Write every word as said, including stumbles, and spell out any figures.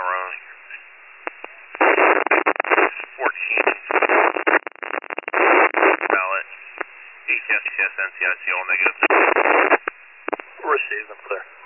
camera. fourteen. Ballot. H S, H S, N C I C, all negative. Received, I'm clear.